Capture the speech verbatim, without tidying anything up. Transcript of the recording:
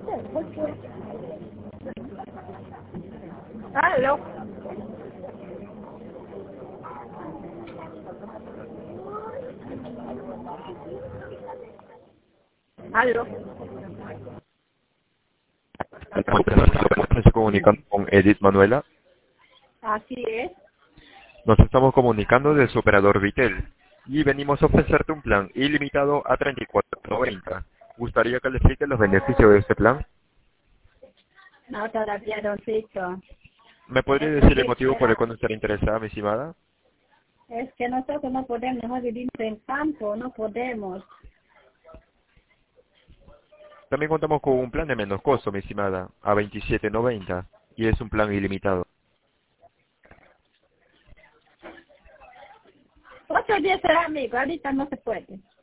Aló. Aló. Estoy comunicando con Edith Manuela. Así es. Nos estamos comunicando de su operador Vitel y venimos a ofrecerte un plan ilimitado a treinta y cuatro noventa. ¿Gustaría que le explique los beneficios de este plan? No, todavía no visto. ¿Me podría Es decir el que, motivo por el cual no estaría interesada, mi estimada? es que nosotros no podemos, nosotros vivimos en campo, no podemos. También contamos con un plan de menos costo, mi estimada, a veintisiete noventa, y es un plan ilimitado. Otro día será amigo, ahorita no se puede.